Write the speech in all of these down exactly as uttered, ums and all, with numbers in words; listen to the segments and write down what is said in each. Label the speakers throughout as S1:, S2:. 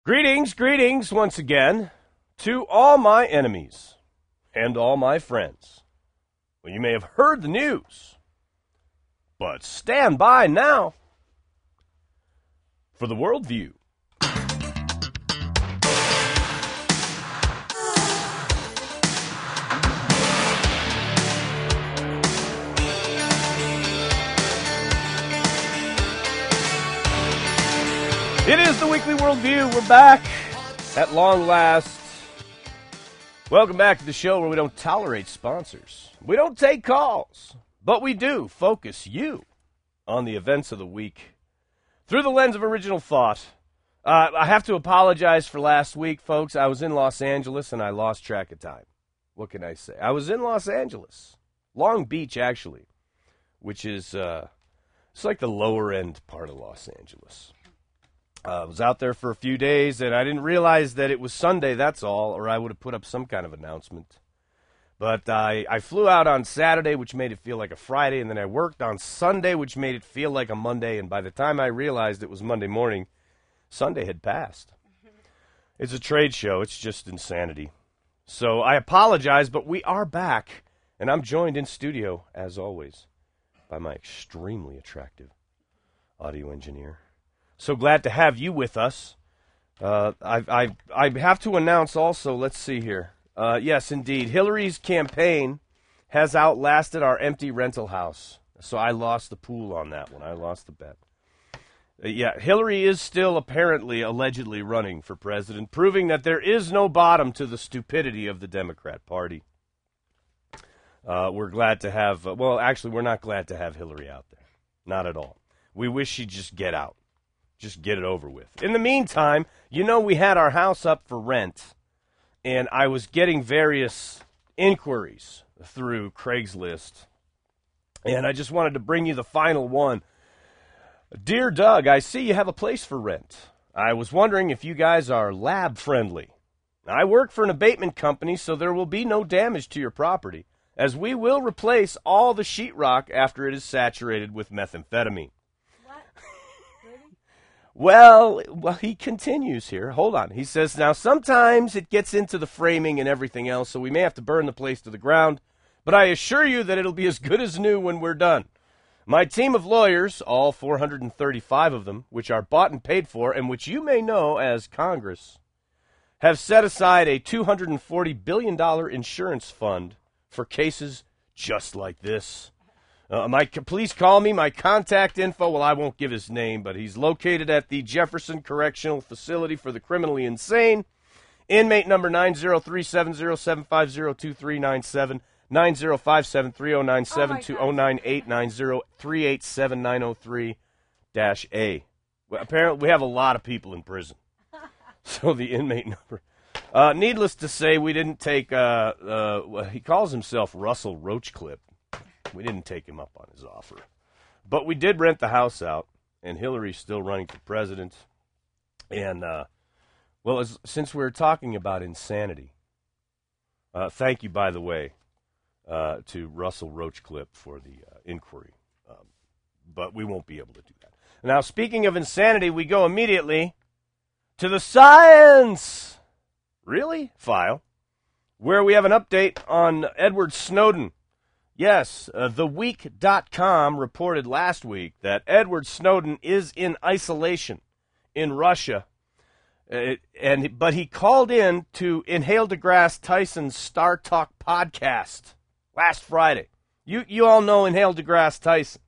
S1: Greetings, greetings once again to all my enemies and all my friends. Well, you may have heard the news, but stand by now for the worldview. It is the Weekly Worldview. We're back at long last. Welcome back to the show where we don't tolerate sponsors. We don't take calls, but we do focus you on the events of the week through the lens of original thought. Uh, I have to apologize for last week, folks. I was in Los Angeles and I lost track of time. What can I say? I was in Los Angeles, Long Beach, actually, which is uh, it's like the lower end part of Los Angeles. I uh, was out there for a few days, and I didn't realize that it was Sunday, that's all, or I would have put up some kind of announcement. But I, I flew out on Saturday, which made it feel like a Friday, and then I worked on Sunday, which made it feel like a Monday, and by the time I realized it was Monday morning, Sunday had passed. It's a trade show. It's just insanity. So I apologize, but we are back, and I'm joined in studio, as always, by my extremely attractive audio engineer. So glad to have you with us. Uh, I, I, I have to announce also, let's see here. Uh, yes, indeed, Hillary's campaign has outlasted our empty rental house. So I lost the pool on that one. I lost the bet. Uh, yeah, Hillary is still apparently, allegedly running for president, proving that there is no bottom to the stupidity of the Democrat Party. Uh, we're glad to have, uh, well, actually, we're not glad to have Hillary out there. Not at all. We wish she'd just get out. Just get it over with. In the meantime, you know we had our house up for rent, and I was getting various inquiries through Craigslist, and I just wanted to bring you the final one. Dear Doug, I see you have a place for rent. I was wondering if you guys are lab-friendly. I work for an abatement company, so there will be no damage to your property, as we will replace all the sheetrock after it is saturated with methamphetamine. Well, well, he continues here. Hold on. He says, now sometimes it gets into the framing and everything else, so we may have to burn the place to the ground, but I assure you that it'll be as good as new when we're done. My team of lawyers, all four hundred thirty-five of them, which are bought and paid for, and which you may know as Congress, have set aside a two hundred forty billion dollars insurance fund for cases just like this. Uh, my, please call me. My contact info, well, I won't give his name, but he's located at the Jefferson Correctional Facility for the Criminally Insane. Inmate number nine zero three seven zero seven five zero two three nine seven, nine zero five seven three zero nine seven two zero nine eight nine zero three eight seven nine zero three dash A. Well, apparently, we have a lot of people in prison. So the inmate number. Uh, needless to say, we didn't take, uh, uh, well, he calls himself Russell Roachcliffe. We didn't take him up on his offer. But we did rent the house out, and Hillary's still running for president. And, uh, well, as, since we're talking about insanity, uh, thank you, by the way, uh, to Russell Roachcliffe for the uh, inquiry. Um, but we won't be able to do that. Now, speaking of insanity, we go immediately to the science, really, file, where we have an update on Edward Snowden. Yes, uh, the week dot com reported last week that Edward Snowden is in isolation in Russia, uh, and but he called in to Neil deGrasse Tyson's Star Talk podcast last Friday. You you all know Neil deGrasse Tyson.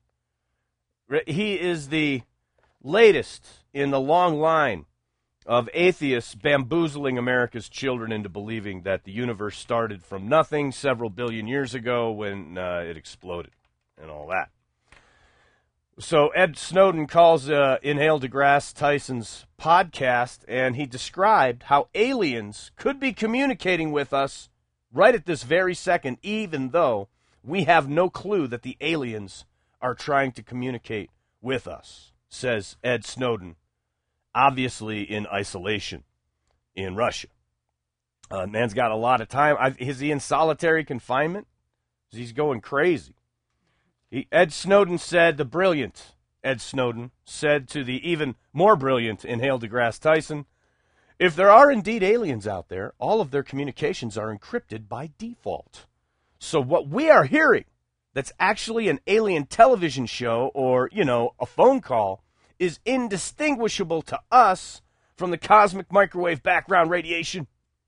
S1: He is the latest in the long line of atheists bamboozling America's children into believing that the universe started from nothing several billion years ago when uh, it exploded and all that. So Ed Snowden calls uh, Neil deGrasse Tyson's podcast, and he described how aliens could be communicating with us right at this very second, even though we have no clue that the aliens are trying to communicate with us, says Ed Snowden, obviously in isolation in Russia. Uh, man's got a lot of time. I, is he in solitary confinement? He's going crazy. He, Ed Snowden said, the brilliant Ed Snowden said to the even more brilliant Neil deGrasse Tyson, If there are indeed aliens out there, all of their communications are encrypted by default. So what we are hearing that's actually an alien television show or, you know, a phone call is indistinguishable to us from the cosmic microwave background radiation,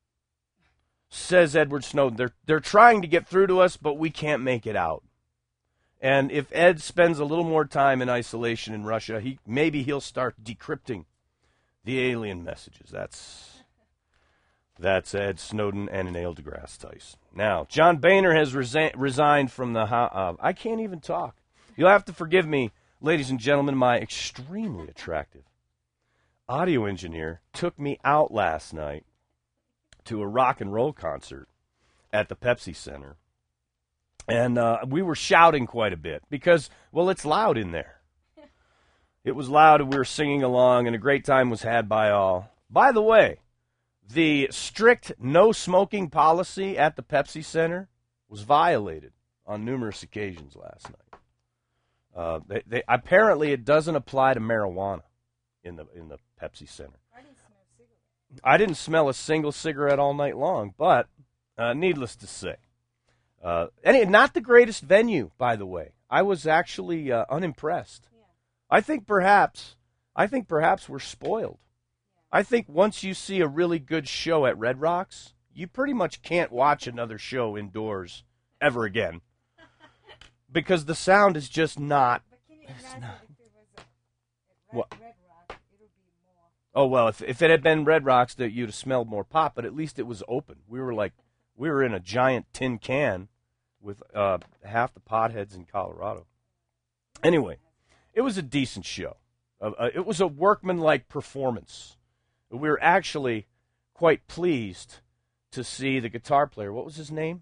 S1: says Edward Snowden. They're, they're trying to get through to us, but we can't make it out. And if Ed spends a little more time in isolation in Russia, he maybe he'll start decrypting the alien messages. That's that's Ed Snowden and Neil deGrasse Tyson. Now, John Boehner has resi- resigned from the... Uh, I can't even talk. You'll have to forgive me, ladies and gentlemen. My extremely attractive audio engineer took me out last night to a rock and roll concert at the Pepsi Center. And uh, we were shouting quite a bit because, well, it's loud in there. It was loud and we were singing along and a great time was had by all. By the way, the strict no smoking policy at the Pepsi Center was violated on numerous occasions last night. Uh, they, they, apparently, it doesn't apply to marijuana in the in the Pepsi Center.
S2: I didn't smell a cigarette.
S1: I didn't smell a single cigarette all night long, but uh, needless to say, uh, and it, not the greatest venue, by the way. I was actually uh, unimpressed.
S2: Yeah.
S1: I think perhaps, I think perhaps we're spoiled. I think once you see a really good show at Red Rocks, you pretty much can't watch another show indoors ever again. Because the sound is just not...
S2: But can you imagine
S1: not,
S2: if it was a, at Red,
S1: what?
S2: Red Rock, it would be more...
S1: Oh, well, if if it had been Red Rocks, that you'd have smelled more pop, but at least it was open. We were like, we were in a giant tin can with uh, half the potheads in Colorado. Anyway, it was a decent show. Uh, uh, it was a workmanlike performance. We were actually quite pleased to see the guitar player. What was his name?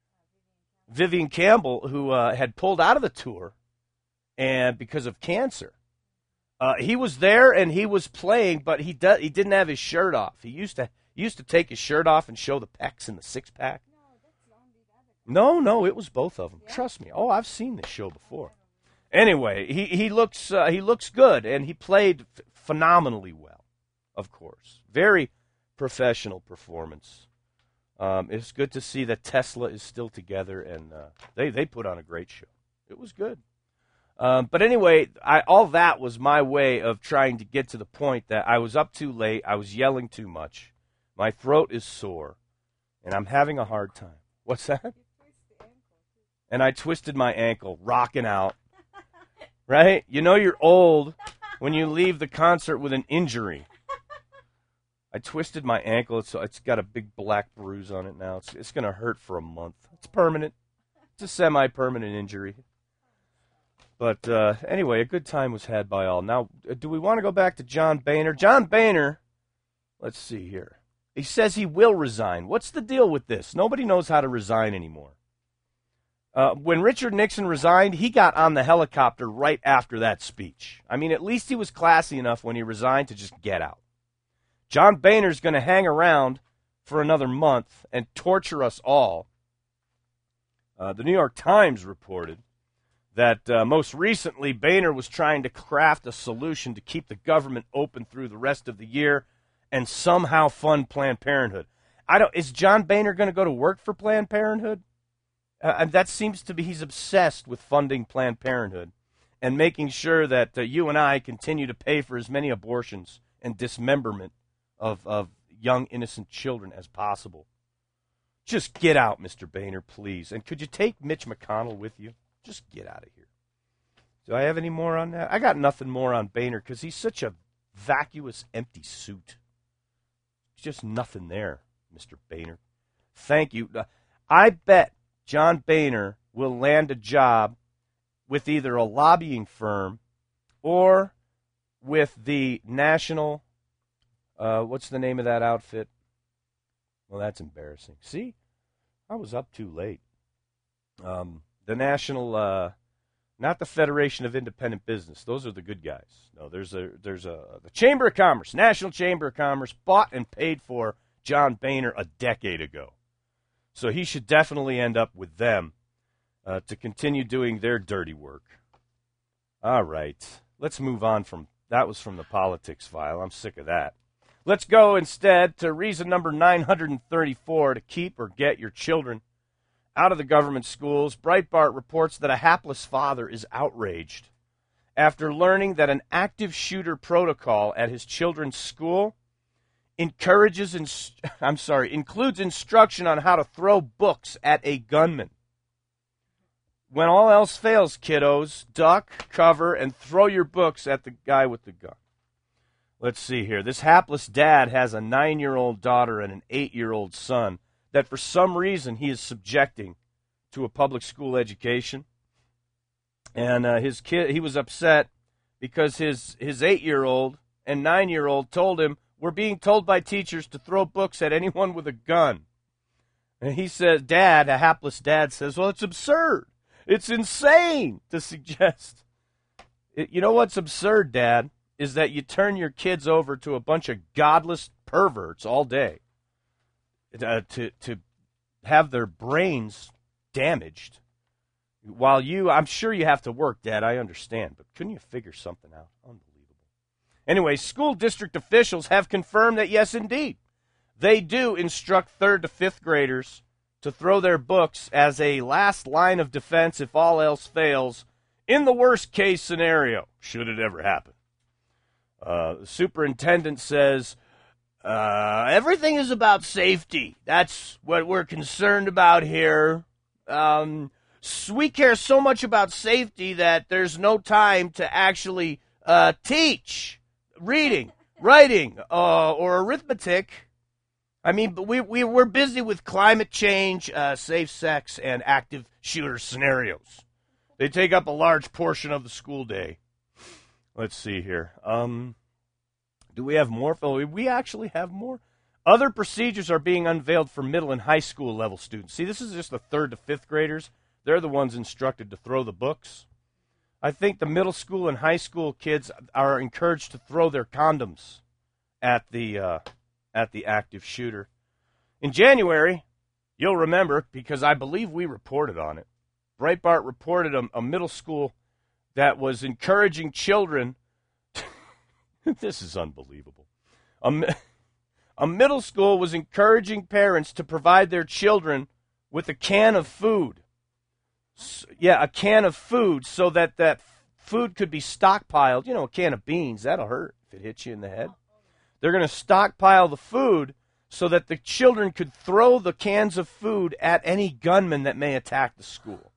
S1: Vivian Campbell, who uh, had pulled out of the tour and because of cancer. Uh, he was there and he was playing, but he do- he didn't have his shirt off. He used to he used to take his shirt off and show the pecs and the six pack.
S2: No, that's only the other guy.
S1: No, no, it was both of them.
S2: Yeah?
S1: Trust me. Oh, I've seen this show before. Anyway, he he looks uh, he looks good and he played f- phenomenally well. Of course, very professional performance. Um, it's good to see that Tesla is still together, and uh, they they put on a great show. It was good. Um, but anyway, I, all that was my way of trying to get to the point that I was up too late, I was yelling too much, my throat is sore, and I'm having a hard time. What's that?
S2: You twist the ankle, too.
S1: And I twisted my ankle, rocking out. Right? You know you're old when you leave the concert with an injury. I twisted my ankle. It's, it's got a big black bruise on it now. It's, it's going to hurt for a month. It's permanent. It's a semi-permanent injury. But uh, anyway, a good time was had by all. Now, uh, do we want to go back to John Boehner? John Boehner, let's see here. He says he will resign. What's the deal with this? Nobody knows how to resign anymore. Uh, when Richard Nixon resigned, he got on the helicopter right after that speech. I mean, at least he was classy enough when he resigned to just get out. John Boehner's going to hang around for another month and torture us all. Uh, the New York Times reported that uh, most recently Boehner was trying to craft a solution to keep the government open through the rest of the year and somehow fund Planned Parenthood. I don't. Is John Boehner going to go to work for Planned Parenthood? Uh, and that seems to be, he's obsessed with funding Planned Parenthood and making sure that uh, you and I continue to pay for as many abortions and dismemberment of, of young, innocent children as possible. Just get out, Mister Boehner, please. And could you take Mitch McConnell with you? Just get out of here. Do I have any more on that? I got nothing more on Boehner because he's such a vacuous, empty suit. There's just nothing there, Mister Boehner. Thank you. Uh, I bet John Boehner will land a job with either a lobbying firm or with the national, uh, what's the name of that outfit? Well, that's embarrassing. See? I was up too late. Um, the national, uh, not the Federation of Independent Business. Those are the good guys. No, there's a, there's a, the Chamber of Commerce, National Chamber of Commerce, bought and paid for John Boehner a decade ago. So he should definitely end up with them uh, to continue doing their dirty work. All right. Let's move on from, that was from the politics file. I'm sick of that. Let's go instead to reason number nine hundred thirty-four to keep or get your children out of the government schools. Breitbart reports that a hapless father is outraged after learning that an active shooter protocol at his children's school encourages, ins- I'm sorry, includes instruction on how to throw books at a gunman. When all else fails, kiddos, duck, cover, and throw your books at the guy with the gun. Let's see here. This hapless dad has a nine-year-old daughter and an eight-year-old son that for some reason he is subjecting to a public school education. And uh, his kid, he was upset because his, his eight-year-old and nine-year-old told him, "We're being told by teachers to throw books at anyone with a gun." And he says, dad, a hapless dad says, "Well, it's absurd. It's insane to suggest." It, you know what's absurd, Dad, is that you turn your kids over to a bunch of godless perverts all day uh, to, to have their brains damaged. While you, I'm sure you have to work, Dad, I understand, but couldn't you figure something out? Unbelievable. Anyway, school district officials have confirmed that, yes, indeed, they do instruct third to fifth graders to throw their books as a last line of defense if all else fails, in the worst case scenario, should it ever happen. Uh, the superintendent says, uh, everything is about safety. That's what we're concerned about here. Um, we care so much about safety that there's no time to actually uh, teach reading, writing, uh, or arithmetic. I mean, but we, we, we're busy with climate change, uh, safe sex, and active shooter scenarios. They take up a large portion of the school day. Let's see here. Um, do we have more? Oh, we actually have more. Other procedures are being unveiled for middle and high school level students. See, this is just the third to fifth graders. They're the ones instructed to throw the books. I think the middle school and high school kids are encouraged to throw their condoms at the uh, at the active shooter. In January, you'll remember, because I believe we reported on it, Breitbart reported a, a middle school that was encouraging children. This is unbelievable. A, a middle school was encouraging parents to provide their children with a can of food. So, yeah, a can of food so that that food could be stockpiled. You know, a can of beans, that'll hurt if it hits you in the head. They're going to stockpile the food so that the children could throw the cans of food at any gunman that may attack the school.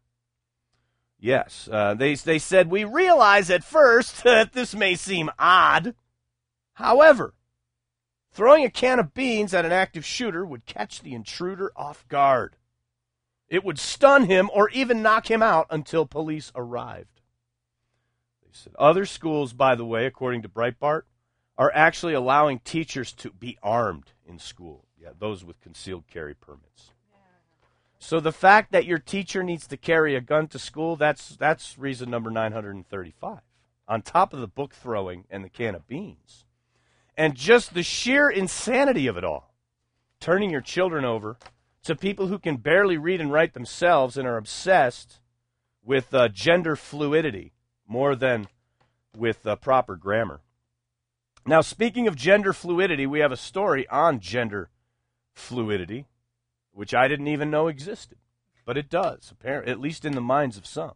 S1: Yes, uh, they, they said, we realize at first that this may seem odd. However, throwing a can of beans at an active shooter would catch the intruder off guard. It would stun him or even knock him out until police arrived. They said other schools, by the way, according to Breitbart, are actually allowing teachers to be armed in school. Yeah, those with concealed carry permits. So the fact that your teacher needs to carry a gun to school, that's that's reason number nine hundred thirty-five. On top of the book throwing and the can of beans. And just the sheer insanity of it all. Turning your children over to people who can barely read and write themselves and are obsessed with uh, gender fluidity more than with uh, proper grammar. Now, speaking of gender fluidity, we have a story on gender fluidity, which I didn't even know existed, but it does, apparently, at least in the minds of some.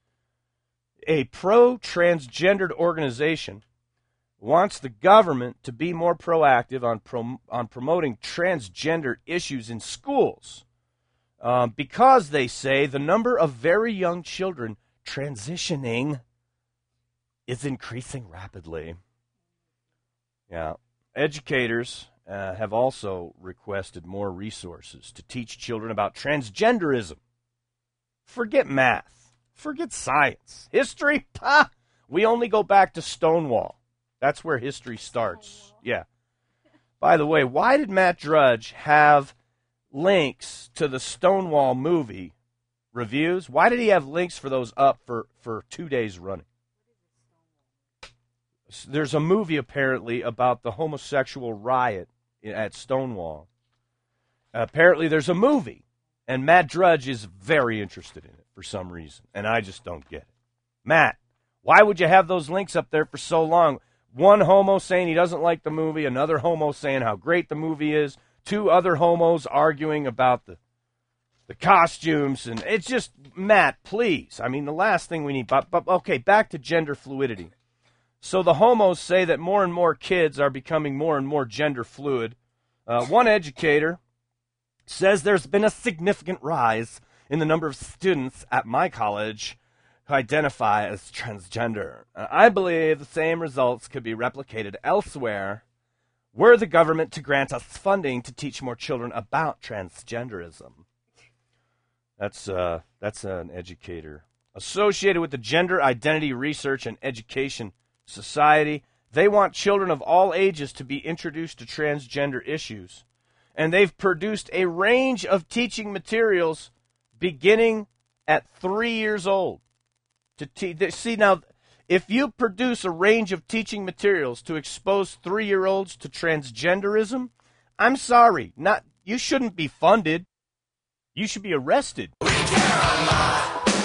S1: A pro-transgendered organization wants the government to be more proactive on prom- on promoting transgender issues in schools um, because, they say, the number of very young children transitioning is increasing rapidly. Yeah, educators uh, have also requested more resources to teach children about transgenderism. Forget math. Forget science. History? Pah! We only go back to Stonewall. That's where history starts. Yeah. By the way, why did Matt Drudge have links to the Stonewall movie reviews? Why did he have links for those up for, for two days running? There's a movie, apparently, about the homosexual riot at Stonewall. Apparently, there's a movie, and Matt Drudge is very interested in it for some reason, and I just don't get it. Matt, why would you have those links up there for so long? One homo saying he doesn't like the movie, another homo saying how great the movie is, two other homos arguing about the the costumes, and it's just, Matt, please. I mean, the last thing we need, but, but okay, back to gender fluidity. So the homos say that more and more kids are becoming more and more gender fluid. Uh, one educator says there's been a significant rise in the number of students at my college who identify as transgender. Uh, I believe the same results could be replicated elsewhere were the government to grant us funding to teach more children about transgenderism. That's uh, that's an educator associated with the Gender Identity Research and Education Society. They want children of all ages to be introduced to transgender issues, and they've produced a range of teaching materials beginning at three years old. To te- see now, if you produce a range of teaching materials to expose three-year-olds to transgenderism, I'm sorry, not you shouldn't be funded. You should be arrested. We care a lot.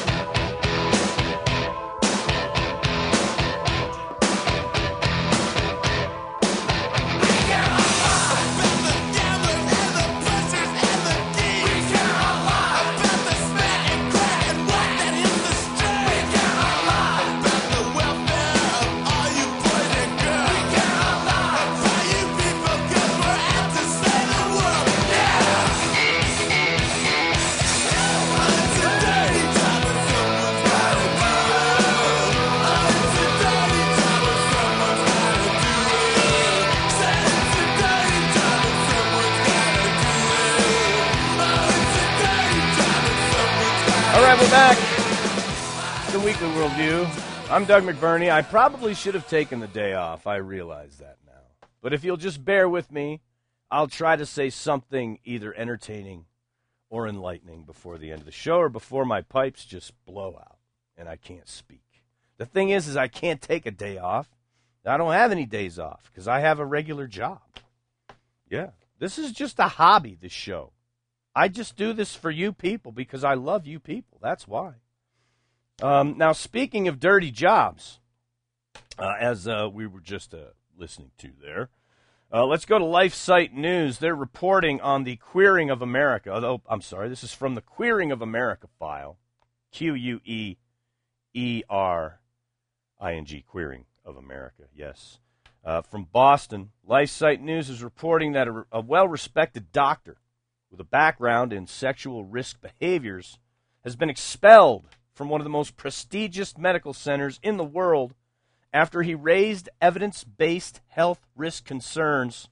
S1: We're back. The Weekly Worldview. I'm Doug McBurney. I probably should have taken the day off. I realize that now. But if you'll just bear with me, I'll try to say something either entertaining or enlightening before the end of the show or before my pipes just blow out and I can't speak. The thing is, is I can't take a day off. I don't have any days off because I have a regular job. Yeah. This is just a hobby, this show. I just do this for you people because I love you people. That's why. Um, now, speaking of dirty jobs, uh, as uh, we were just uh, listening to there, uh, let's go to LifeSite News. They're reporting on the Queering of America. Oh, I'm sorry, this is from the Queering of America file, Q U E E R I N G, Queering of America, yes. Uh, from Boston, LifeSite News is reporting that a, a well-respected doctor with a background in sexual risk behaviors has been expelled from one of the most prestigious medical centers in the world after he raised evidence-based health risk concerns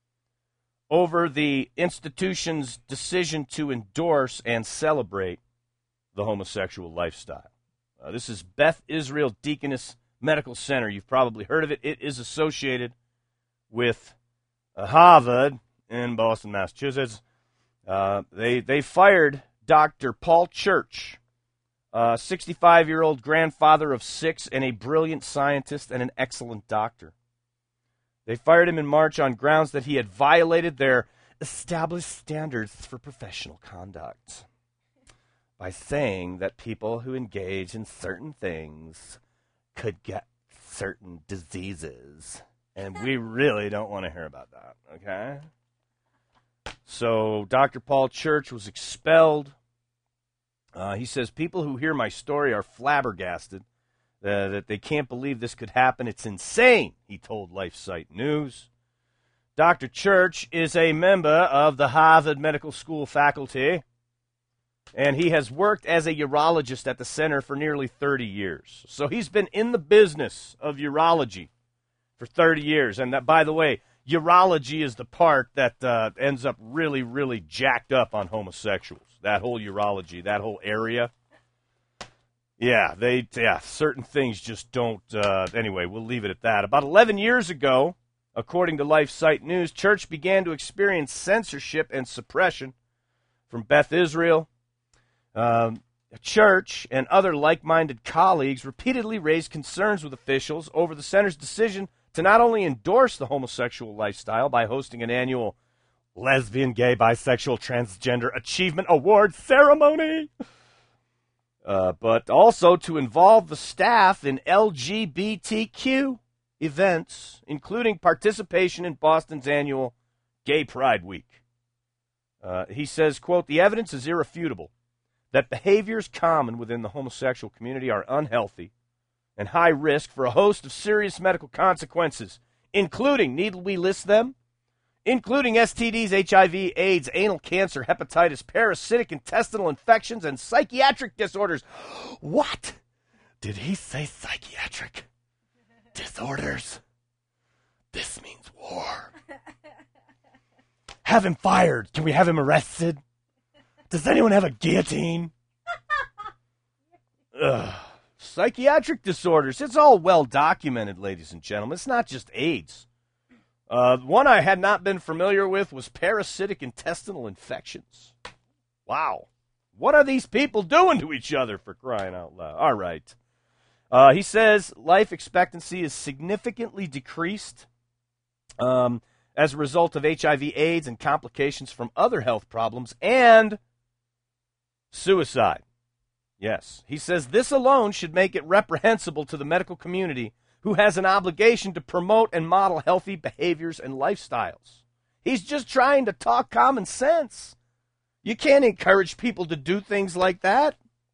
S1: over the institution's decision to endorse and celebrate the homosexual lifestyle. Uh, this is Beth Israel Deaconess Medical Center. You've probably heard of it. It is associated with uh, Harvard in Boston, Massachusetts. Uh, they they fired Doctor Paul Church, a sixty-five-year-old grandfather of six and a brilliant scientist and an excellent doctor. They fired him in March on grounds that he had violated their established standards for professional conduct by saying that people who engage in certain things could get certain diseases. And we really don't want to hear about that, okay? So Doctor Paul Church was expelled. Uh, he says, people who hear my story are flabbergasted, uh, that they can't believe this could happen. It's insane, he told LifeSite News. Doctor Church is a member of the Harvard Medical School faculty, and he has worked as a urologist at the center for nearly thirty years. So he's been in the business of urology for thirty years. And that, by the way, urology is the part that uh, ends up really, really jacked up on homosexuals. That whole urology, that whole area. Yeah, they, yeah, certain things just don't. Uh, anyway, we'll leave it at that. About eleven years ago, according to LifeSite News, Church began to experience censorship and suppression from Beth Israel. Um, Church and other like-minded colleagues repeatedly raised concerns with officials over the center's decision to not only endorse the homosexual lifestyle by hosting an annual lesbian, gay, bisexual, transgender achievement award ceremony, uh, but also to involve the staff in L G B T Q events, including participation in Boston's annual Gay Pride Week. Uh, he says, quote, the evidence is irrefutable that behaviors common within the homosexual community are unhealthy and high risk for a host of serious medical consequences, including, need we list them? Including S T Ds, H I V, AIDS, anal cancer, hepatitis, parasitic intestinal infections, and psychiatric disorders. What? Did he say psychiatric disorders? This means war. Have him fired. Can we have him arrested? Does anyone have a guillotine? Ugh. Psychiatric disorders. It's all well documented, ladies and gentlemen. It's not just AIDS. Uh, one I had not been familiar with was parasitic intestinal infections. Wow. What are these people doing to each other, for crying out loud? All right. Uh, he says life expectancy is significantly decreased um, as a result of H I V AIDS and complications from other health problems and suicide. Yes. He says this alone should make it reprehensible to the medical community, who has an obligation to promote and model healthy behaviors and lifestyles. He's just trying to talk common sense. You can't encourage people to do things like that.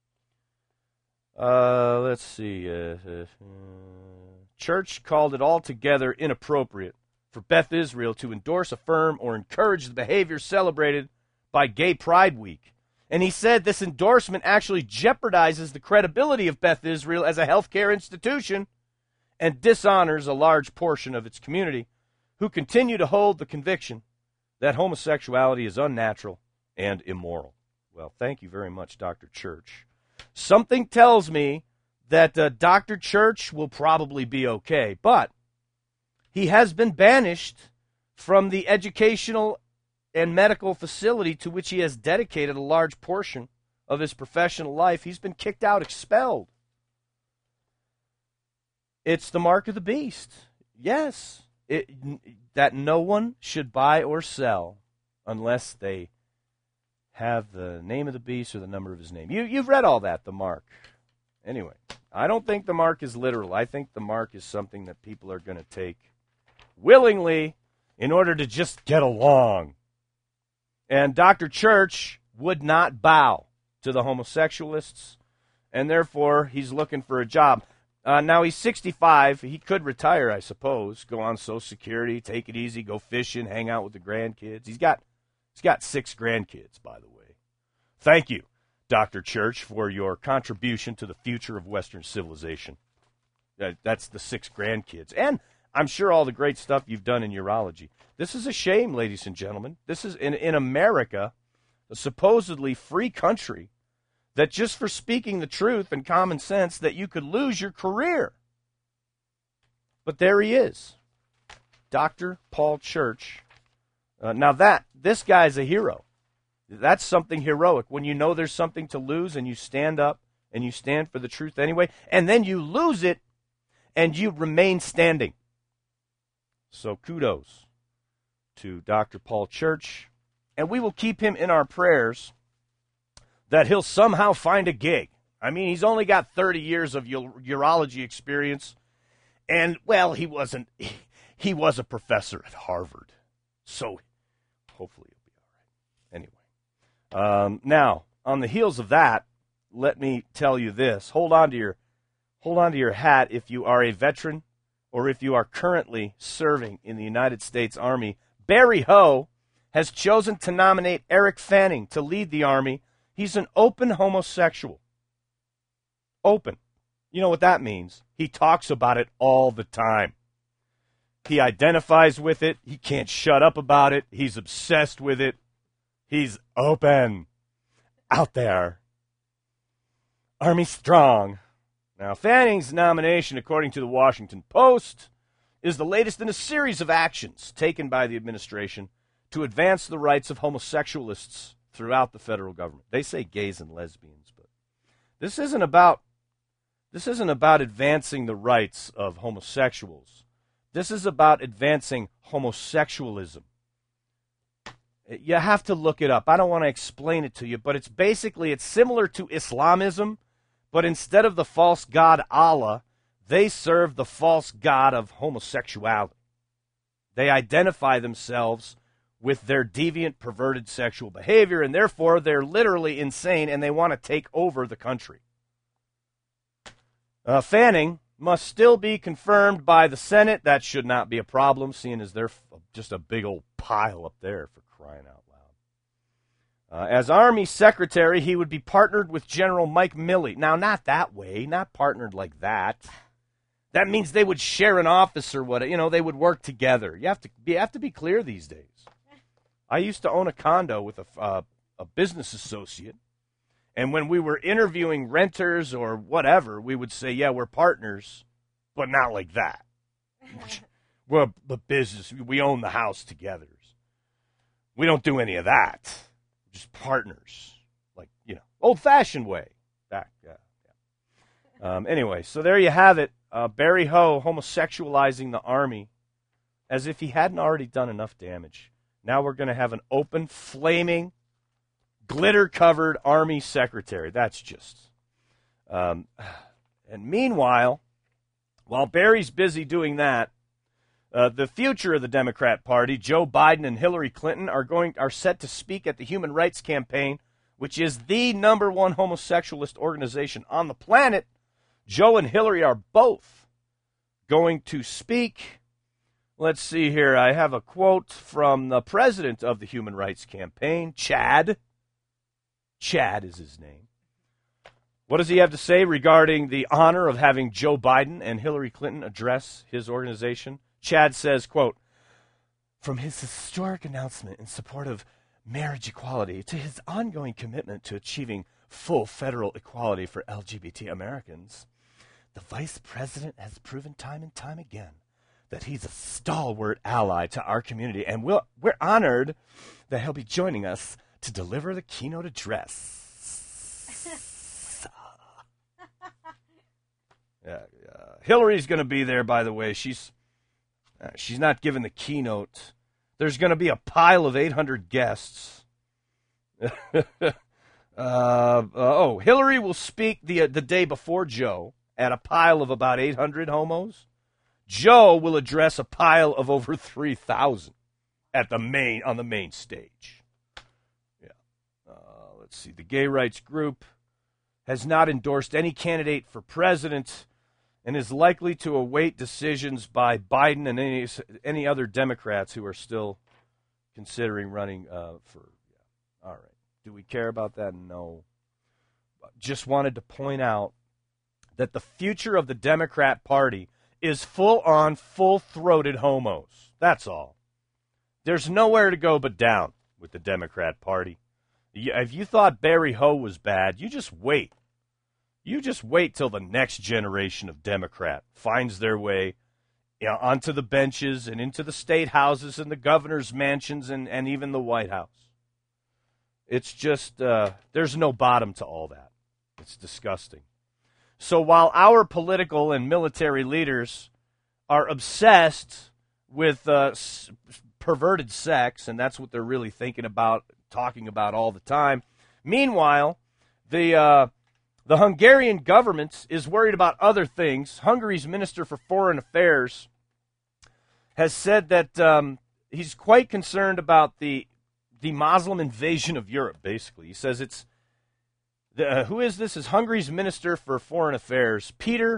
S1: Uh, let's see. Uh, uh, Church called it altogether inappropriate for Beth Israel to endorse, affirm, or encourage the behavior celebrated by Gay Pride Week. And he said this endorsement actually jeopardizes the credibility of Beth Israel as a healthcare institution and dishonors a large portion of its community who continue to hold the conviction that homosexuality is unnatural and immoral. Well, thank you very much, Doctor Church. Something tells me that uh, Doctor Church will probably be okay, but he has been banished from the educational and medical facility to which he has dedicated a large portion of his professional life. He's been kicked out, expelled. It's the mark of the beast. Yes, it, that no one should buy or sell unless they have the name of the beast or the number of his name. You, you've read all that, the mark. Anyway, I don't think the mark is literal. I think the mark is something that people are going to take willingly in order to just get along. And Doctor Church would not bow to the homosexualists, and therefore he's looking for a job. Uh, now he's sixty-five. He could retire, I suppose, go on Social Security, take it easy, go fishing, hang out with the grandkids. He's got he's got six grandkids, by the way. Thank you, Doctor Church, for your contribution to the future of Western civilization. Uh, that's the six grandkids. And I'm sure all the great stuff you've done in urology. This is a shame, ladies and gentlemen. This is, in, in America, a supposedly free country, that just for speaking the truth and common sense that you could lose your career. But there he is, Doctor Paul Church. Uh, now that, this guy's a hero. That's something heroic. When you know there's something to lose and you stand up and you stand for the truth anyway, and then you lose it and you remain standing. So kudos to Doctor Paul Church. And we will keep him in our prayers that he'll somehow find a gig. I mean, he's only got thirty years of ur- urology experience. And, well, he wasn't, he, he was a professor at Harvard. So hopefully he'll be all right. Anyway. Um, now, on the heels of that, let me tell you this. Hold on to your, hold on to your hat if you are a veteran or if you are currently serving in the United States Army. Barry Ho has chosen to nominate Eric Fanning to lead the Army. He's an open homosexual. Open. You know what that means? He talks about it all the time. He identifies with it. He can't shut up about it. He's obsessed with it. He's open. Out there. Army strong. Now, Fanning's nomination, according to the Washington Post, is the latest in a series of actions taken by the administration to advance the rights of homosexualists throughout the federal government. They say gays and lesbians, but this isn't about this isn't about advancing the rights of homosexuals. This is about advancing homosexualism. You have to look it up. I don't want to explain it to you, but it's basically, it's similar to Islamism, but instead of the false god Allah, They serve the false god of homosexuality. They identify themselves with their deviant, perverted sexual behavior, and therefore they're literally insane, and they want to take over the country. Uh, Fanning must still be confirmed by the Senate. That should not be a problem, seeing as they're just a big old pile up there, for crying out loud. Uh, as Army Secretary, he would be partnered with General Mike Milley. Now, not that way, not partnered like that. That means they would share an office or what, you know, they would work together. You have to be, you have to be clear these days. I used to own a condo with a, uh, a business associate, and when we were interviewing renters or whatever, we would say, yeah, we're partners, but not like that. We're the business. We own the house together. We don't do any of that. We're just partners, like, you know, old-fashioned way. Back, yeah. yeah. Um, anyway, so there you have it. Uh, Barry Ho homosexualizing the Army as if he hadn't already done enough damage. Now we're going to have an open, flaming, glitter-covered Army secretary. That's just... Um, and meanwhile, while Barry's busy doing that, uh, the future of the Democrat Party, Joe Biden and Hillary Clinton, are going are set to speak at the Human Rights Campaign, which is the number one homosexualist organization on the planet. Joe and Hillary are both going to speak. Let's see here. I have a quote from the president of the Human Rights Campaign, Chad. Chad is his name. What does he have to say regarding the honor of having Joe Biden and Hillary Clinton address his organization? Chad says, quote, "From his historic announcement in support of marriage equality to his ongoing commitment to achieving full federal equality for L G B T Americans, the vice president has proven time and time again that he's a stalwart ally to our community, and we'll, we're honored that he'll be joining us to deliver the keynote address." yeah, uh, Hillary's going to be there, by the way. She's uh, she's not giving the keynote. There's going to be a pile of eight hundred guests. uh, uh, oh, Hillary will speak the uh, the day before Joe at a pile of about eight hundred homos. Joe will address a pile of over three thousand at the main on the main stage. Yeah. Uh, let's see. The gay rights group has not endorsed any candidate for president and is likely to await decisions by Biden and any any other Democrats who are still considering running uh, for. Yeah. All right. Do we care about that? No. Just wanted to point out that the future of the Democrat Party is full-on, full-throated homos. That's all. There's nowhere to go but down with the Democrat Party. If you thought Barry Ho was bad, you just wait. You just wait till the next generation of Democrat finds their way, you know, onto the benches and into the state houses and the governor's mansions and, and even the White House. It's just, uh, there's no bottom to all that. It's disgusting. So while our political and military leaders are obsessed with uh, s- perverted sex, and that's what they're really thinking about, talking about all the time, meanwhile, the uh, the Hungarian government is worried about other things. Hungary's Minister for Foreign Affairs has said that um, he's quite concerned about the the Muslim invasion of Europe, basically. He says it's The, uh, who is this? Is Hungary's Minister for Foreign Affairs, Peter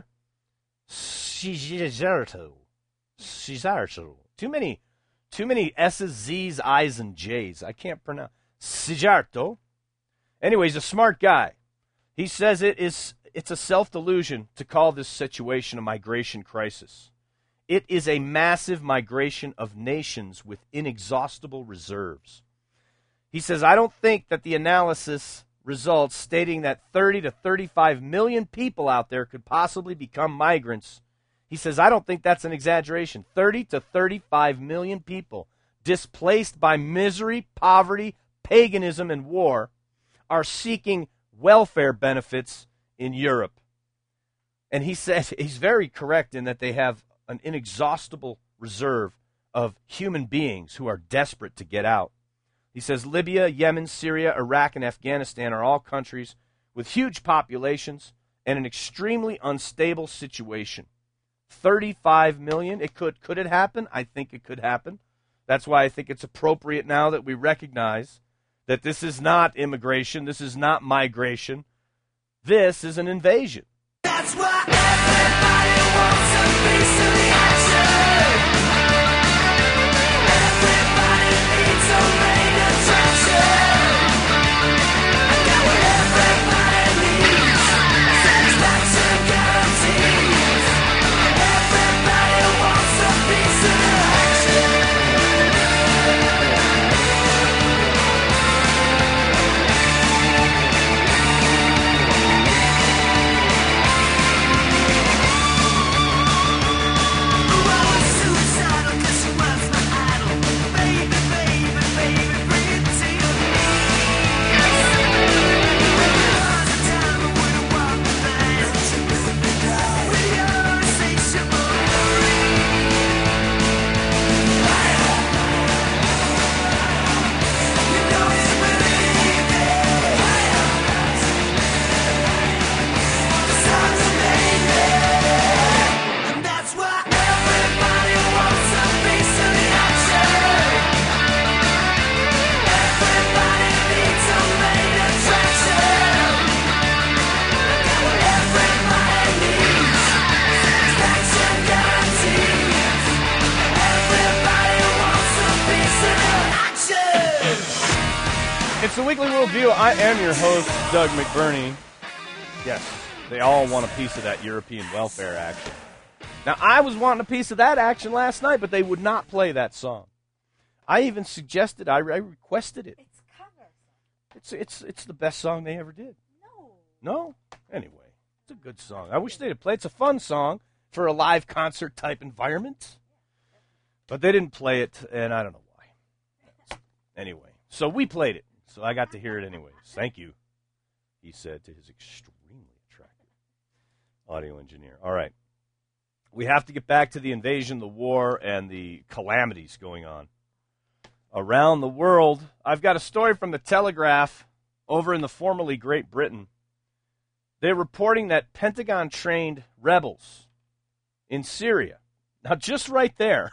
S1: Szijjártó. Szijjártó. Too many, too many S's, Z's, I's, and J's. I can't pronounce. Szijjártó. Anyway, he's a smart guy. He says it is it's a self-delusion to call this situation a migration crisis. It is a massive migration of nations with inexhaustible reserves. He says, I don't think that the analysis results stating that thirty to thirty-five million people out there could possibly become migrants. He says, I don't think that's an exaggeration. thirty to thirty-five million people displaced by misery, poverty, paganism, and war are seeking welfare benefits in Europe. And he says he's very correct in that they have an inexhaustible reserve of human beings who are desperate to get out. He says Libya, Yemen, Syria, Iraq, and Afghanistan are all countries with huge populations and an extremely unstable situation. thirty-five million. It could could it happen? I think it could happen. That's why I think it's appropriate now that we recognize that this is not immigration, this is not migration. This is an invasion.
S3: That's why everybody wants a piece of the action. Everybody needs a main attraction. I got what everybody needs. Satisfaction guarantees. Everybody wants a piece of the action.
S1: It's the Weekly Worldview. I am your host, Doug McBurney. Yes, they all want a piece of that European welfare action. Now, I was wanting a piece of that action last night, but they would not play that song. I even suggested, I, I requested it.
S2: It's cover.
S1: It's it's it's the best song they ever did.
S2: No.
S1: No? Anyway, it's a good song. I wish they'd have played. It's a fun song for a live concert type environment. But they didn't play it, and I don't know why. Anyway, so we played it. So I got to hear it anyways. Thank you, he said to his extremely attractive audio engineer. All right. We have to get back to the invasion, the war, and the calamities going on around the world. I've got a story from the Telegraph over in the formerly Great Britain. They're reporting that Pentagon-trained rebels in Syria. Now, just right there,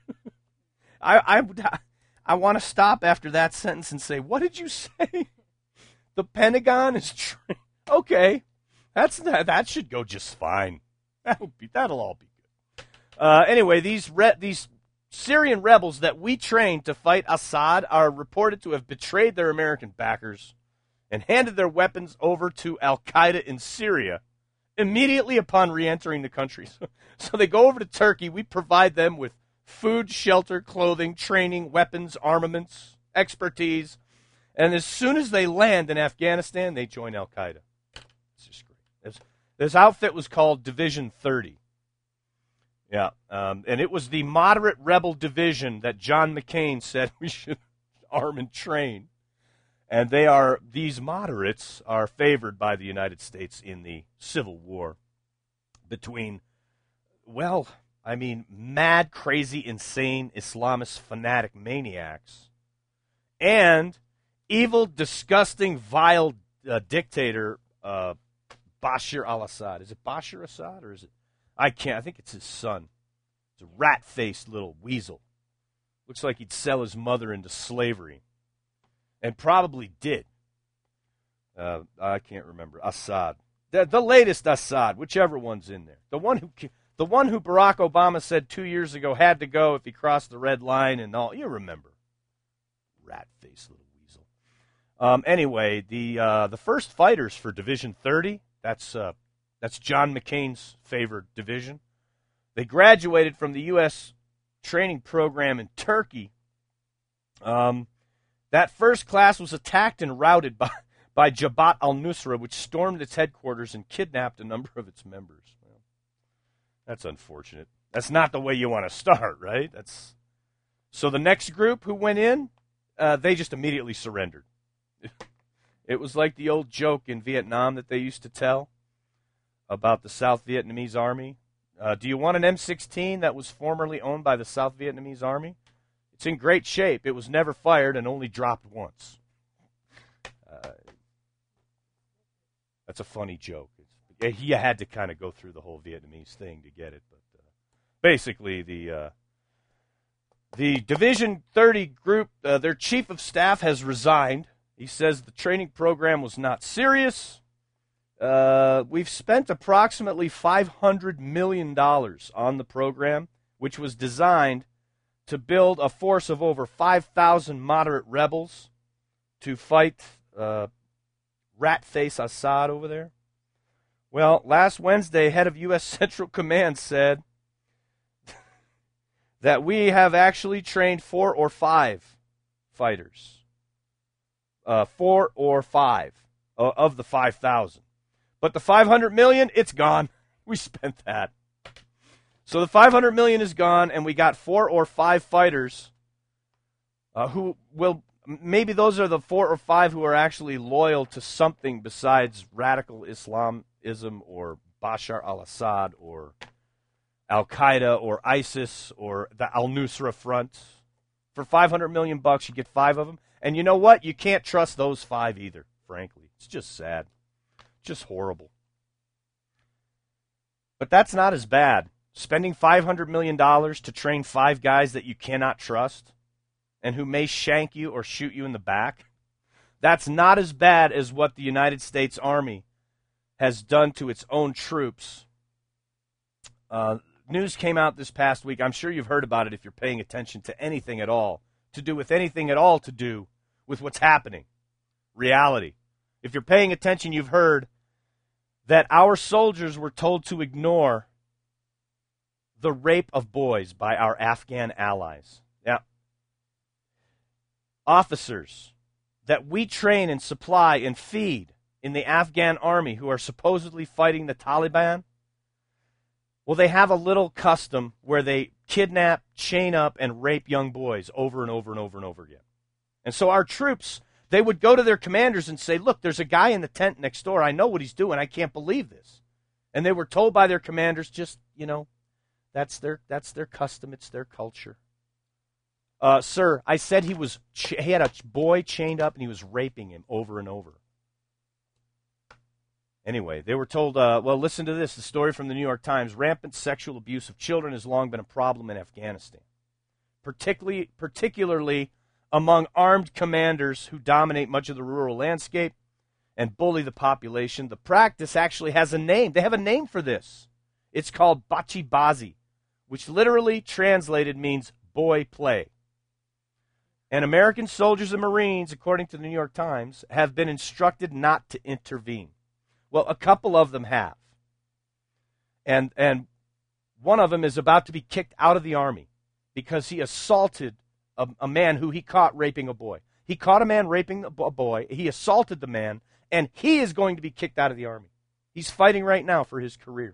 S1: I, I, I want to stop after that sentence and say, what did you say? The Pentagon is trained. Okay, that's that. That should go just fine. That'll be. That'll all be good. Uh, anyway, these re- these Syrian rebels that we trained to fight Assad are reported to have betrayed their American backers and handed their weapons over to Al-Qaeda in Syria immediately upon re-entering the country. So, so they go over to Turkey. We provide them with food, shelter, clothing, training, weapons, armaments, expertise. And as soon as they land in Afghanistan, they join Al-Qaeda. It's just great. This, this outfit was called Division thirty. Yeah, um, and it was the moderate rebel division that John McCain said we should arm and train. And they are, these moderates are favored by the United States in the Civil War between, well, I mean, mad, crazy, insane Islamist fanatic maniacs and evil, disgusting, vile uh, dictator uh, Bashar al-Assad. Is it Bashar Assad or is it? I can't. I think it's his son. It's a rat-faced little weasel. Looks like he'd sell his mother into slavery. And probably did. Uh, I can't remember. Assad. The, the latest Assad, whichever one's in there. The one who... The one who Barack Obama said two years ago had to go if he crossed the red line and all. You remember. Rat-faced little weasel. Um, anyway, the uh, the first fighters for Division thirty, that's, uh, that's John McCain's favored division. They graduated from the U S training program in Turkey. Um, that first class was attacked and routed by, by Jabhat al-Nusra, which stormed its headquarters and kidnapped a number of its members. That's unfortunate. That's not the way you want to start, right? That's so the next group who went in, uh, they just immediately surrendered. It was like the old joke in Vietnam that they used to tell about the South Vietnamese Army. Uh, do you want an M sixteen that was formerly owned by the South Vietnamese Army? It's in great shape. It was never fired and only dropped once. Uh, that's a funny joke. It's, you had to kind of go through the whole Vietnamese thing to get it, but uh, basically the uh, the Division thirty group, uh, their chief of staff has resigned. He says the training program was not serious. Uh, we've spent approximately five hundred million dollars on the program, which was designed to build a force of over five thousand moderate rebels to fight uh, rat-face Assad over there. Well, last Wednesday, head of U S Central Command said that we have actually trained four or five fighters. Uh, four or five uh, of the five thousand. But the five hundred million dollars, it's gone. We spent that. So the five hundred million dollars is gone, and we got four or five fighters uh, who will, maybe those are the four or five who are actually loyal to something besides radical Islamism or Bashar al-Assad or Al-Qaeda or ISIS or the Al-Nusra Front. For five hundred million bucks, you get five of them. And you know what? You can't trust those five either, frankly. It's just sad. Just horrible. But that's not as bad. Spending five hundred million dollars to train five guys that you cannot trust and who may shank you or shoot you in the back, that's not as bad as what the United States Army has done to its own troops. Uh, news came out this past week. I'm sure you've heard about it if you're paying attention to anything at all, to do with anything at all to do with what's happening. Reality. If you're paying attention, you've heard that our soldiers were told to ignore the rape of boys by our Afghan allies. Now, officers that we train and supply and feed in the Afghan army who are supposedly fighting the Taliban, well, they have a little custom where they kidnap, chain up, and rape young boys over and over and over and over again. And so our troops, they would go to their commanders and say, look, there's a guy in the tent next door. I know what he's doing. I can't believe this. And they were told by their commanders, just, you know, that's their that's their custom. It's their culture. Uh, sir, I said he was ch- he had a boy chained up and he was raping him over and over. Anyway, they were told, uh, well, listen to this. The story from the New York Times. Rampant sexual abuse of children has long been a problem in Afghanistan, particularly particularly among armed commanders who dominate much of the rural landscape and bully the population. The practice actually has a name. They have a name for this. It's called bachibazi, which literally translated means boy play. And American soldiers and Marines, according to the New York Times, have been instructed not to intervene. Well, a couple of them have. And and one of them is about to be kicked out of the Army because he assaulted a, a man who he caught raping a boy. He caught a man raping a boy. He assaulted the man, and he is going to be kicked out of the Army. He's fighting right now for his career.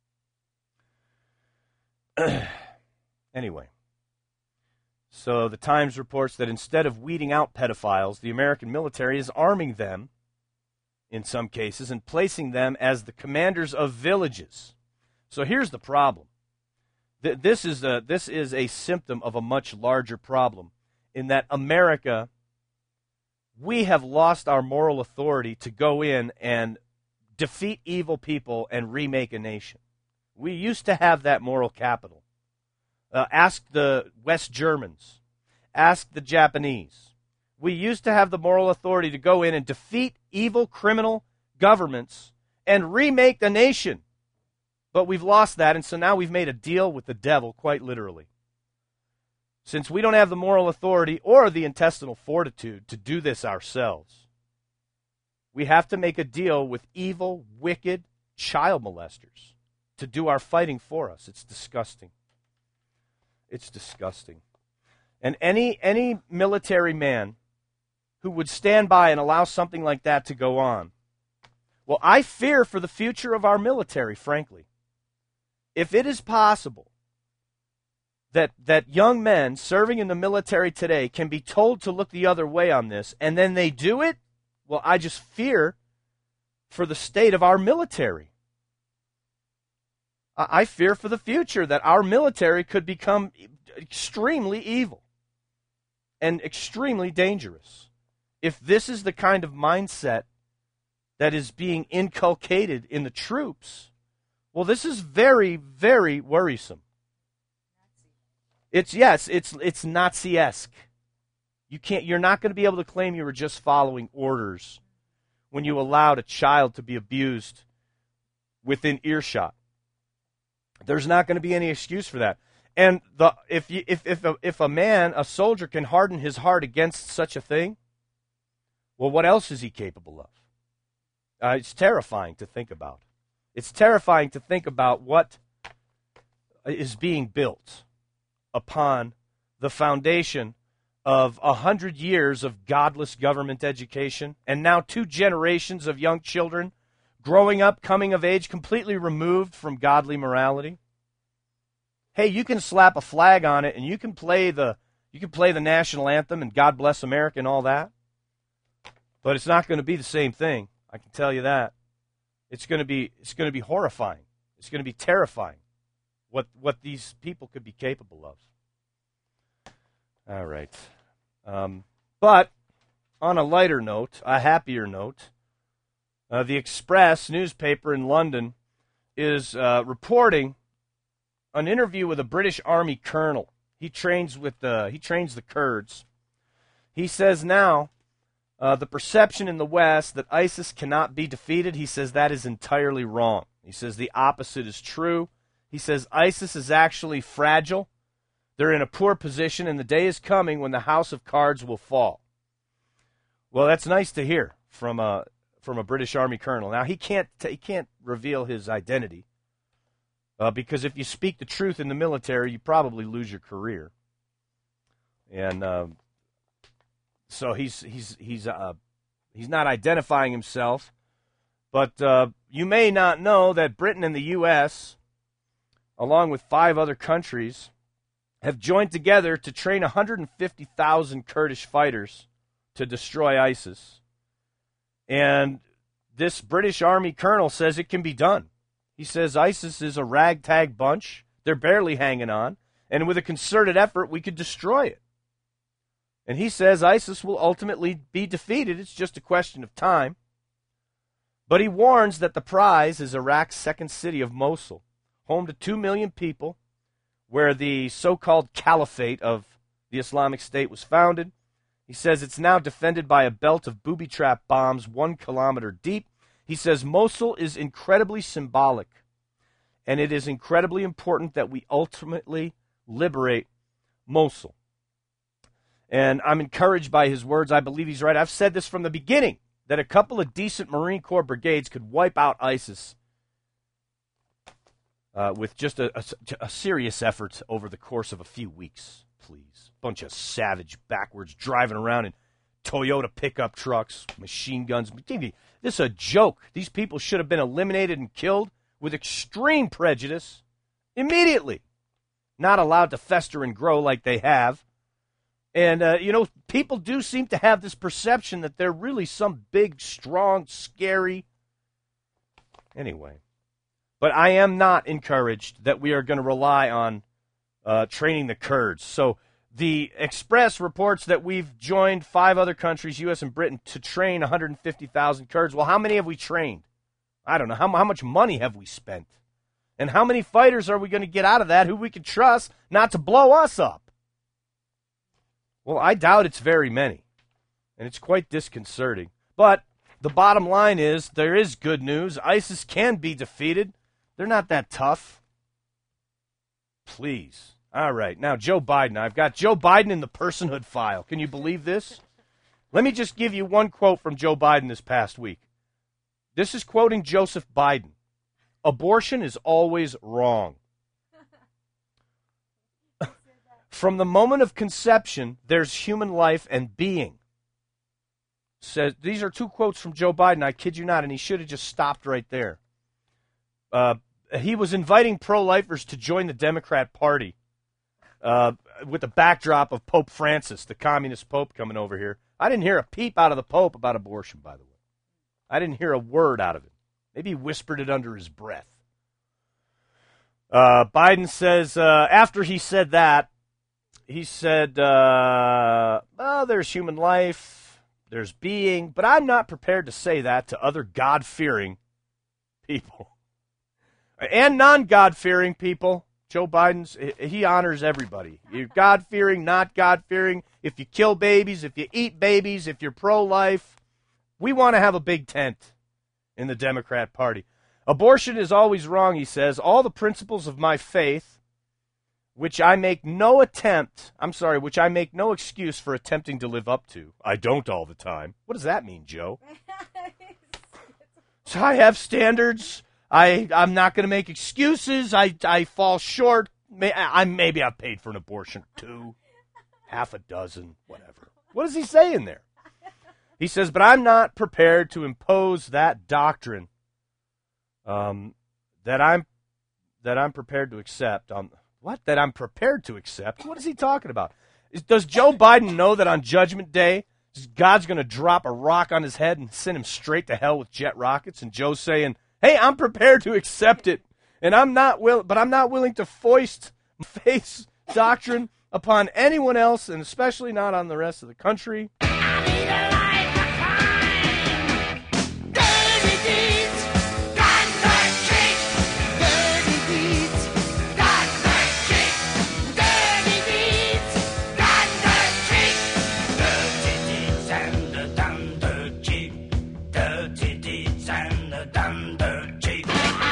S1: Anyway, so the Times reports that instead of weeding out pedophiles, the American military is arming them, in some cases, and placing them as the commanders of villages. So here's the problem. Th- this is a, this is a symptom of a much larger problem, in that America, we have lost our moral authority to go in and defeat evil people and remake a nation. We used to have that moral capital. Uh, ask the West Germans. Ask the Japanese. We used to have the moral authority to go in and defeat evil criminal governments and remake the nation. But we've lost that, and so now we've made a deal with the devil, quite literally. Since we don't have the moral authority or the intestinal fortitude to do this ourselves, we have to make a deal with evil, wicked child molesters to do our fighting for us. It's disgusting. It's disgusting. And any any military man who would stand by and allow something like that to go on, well, I fear for the future of our military, frankly. If it is possible that that young men serving in the military today can be told to look the other way on this, and then they do it, well, I just fear for the state of our military. I fear for the future that our military could become extremely evil and extremely dangerous. If this is the kind of mindset that is being inculcated in the troops, well, this is very, very worrisome. It's yes, it's it's Nazi-esque. You can't. You're not going to be able to claim you were just following orders when you allowed a child to be abused within earshot. There's not going to be any excuse for that. And the if you, if if a, if a man, a soldier, can harden his heart against such a thing, well, what else is he capable of? Uh, it's terrifying to think about. It's terrifying to think about what is being built upon the foundation of a hundred years of godless government education, and now two generations of young children growing up, coming of age, completely removed from godly morality. Hey, you can slap a flag on it, and you can play the you can play the national anthem and God Bless America and all that, but it's not going to be the same thing. I can tell you that. It's going to be it's going to be horrifying. It's going to be terrifying what what these people could be capable of. All right. Um, but on a lighter note, a happier note, uh, the Express newspaper in London is uh, reporting an interview with a British Army colonel. He trains with the he trains the Kurds. He says now uh, the perception in the West that ISIS cannot be defeated, he says that is entirely wrong. He says the opposite is true. He says ISIS is actually fragile. They're in a poor position, and the day is coming when the house of cards will fall. Well, that's nice to hear from a from a British Army colonel. Now he can't he can't reveal his identity uh, because if you speak the truth in the military, you probably lose your career. And uh, so he's he's he's uh, he's not identifying himself, but uh, you may not know that Britain and the U S, along with five other countries, have joined together to train one hundred fifty thousand Kurdish fighters to destroy ISIS. And this British Army colonel says it can be done. He says ISIS is a ragtag bunch. They're barely hanging on. And with a concerted effort, we could destroy it. And he says ISIS will ultimately be defeated. It's just a question of time. But he warns that the prize is Iraq's second city of Mosul, home to two million people, where the so-called caliphate of the Islamic State was founded. He says it's now defended by a belt of booby-trap bombs one kilometer deep. He says Mosul is incredibly symbolic, and it is incredibly important that we ultimately liberate Mosul. And I'm encouraged by his words. I believe he's right. I've said this from the beginning, that a couple of decent Marine Corps brigades could wipe out ISIS Uh, with just a, a, a serious effort over the course of a few weeks, please. Bunch of savage backwards driving around in Toyota pickup trucks, machine guns. This is a joke. These people should have been eliminated and killed with extreme prejudice immediately. Not allowed to fester and grow like they have. And, uh, you know, people do seem to have this perception that they're really some big, strong, scary. Anyway. But I am not encouraged that we are going to rely on uh, training the Kurds. So the Express reports that we've joined five other countries, U S and Britain, to train one hundred fifty thousand Kurds. Well, how many have we trained? I don't know. How, how much money have we spent? And how many fighters are we going to get out of that who we can trust not to blow us up? Well, I doubt it's very many. And it's quite disconcerting. But the bottom line is there is good news. ISIS can be defeated. They're not that tough. Please. All right. Now, Joe Biden. I've got Joe Biden in the personhood file. Can you believe this? Let me just give you one quote from Joe Biden this past week. This is quoting Joseph Biden. Abortion is always wrong. From the moment of conception, there's human life and being. Says, these are two quotes from Joe Biden. I kid you not, and he should have just stopped right there. Uh, he was inviting pro-lifers to join the Democrat Party uh, with the backdrop of Pope Francis, the communist pope, coming over here. I didn't hear a peep out of the Pope about abortion, by the way. I didn't hear a word out of it. Maybe he whispered it under his breath. Uh, Biden says, uh, after he said that, he said, uh, well, there's human life, there's being, but I'm not prepared to say that to other God-fearing people. And non-God-fearing people, Joe Biden's, he honors everybody. You're God-fearing, not God-fearing. If you kill babies, if you eat babies, if you're pro-life, we want to have a big tent in the Democrat Party. Abortion is always wrong, he says. All the principles of my faith, which I make no attempt, I'm sorry, which I make no excuse for attempting to live up to. I don't all the time. What does that mean, Joe? So I have standards. I, I'm not going to make excuses. I, I fall short. May, I, maybe I've paid for an abortion or two, half a dozen, whatever. What does he say in there? He says, but I'm not prepared to impose that doctrine um, that I'm that I'm prepared to accept. On what? That I'm prepared to accept? What is he talking about? Is, does Joe Biden know that on Judgment Day, God's going to drop a rock on his head and send him straight to hell with jet rockets? And Joe's saying, hey, I'm prepared to accept it, and I'm not will, but I'm not willing to foist faith's doctrine upon anyone else, and especially not on the rest of the country.
S3: I need a life of crime. Dirty deeds, got the trick. Dirty deeds, got the trick. Dirty deeds, got the trick. Dirty deeds and the thunder cheek. Dirty deeds and the thunder cheek.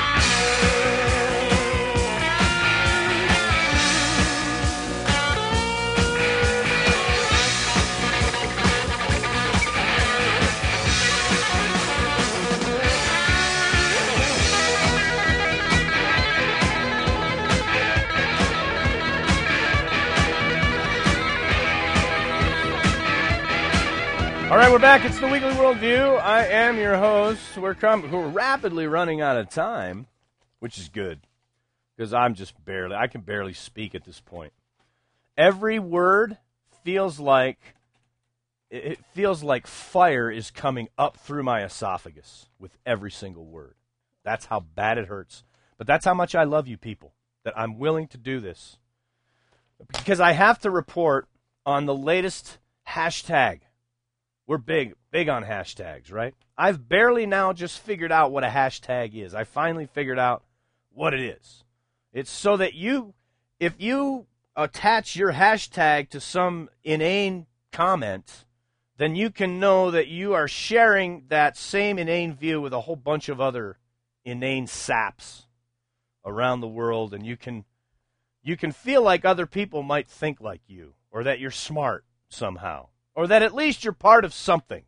S1: All right, we're back. It's the Weekly Worldview. I am your host. We're, com- we're rapidly running out of time, which is good, because I'm just barely, I can barely speak at this point. Every word feels like, it feels like fire is coming up through my esophagus with every single word. That's how bad it hurts. But that's how much I love you people, that I'm willing to do this. Because I have to report on the latest hashtag. We're big, big on hashtags, right? I've barely now just figured out what a hashtag is. I finally figured out what it is. It's so that you, if you attach your hashtag to some inane comment, then you can know that you are sharing that same inane view with a whole bunch of other inane saps around the world, and you can you can feel like other people might think like you, or that you're smart somehow, or that at least you're part of something.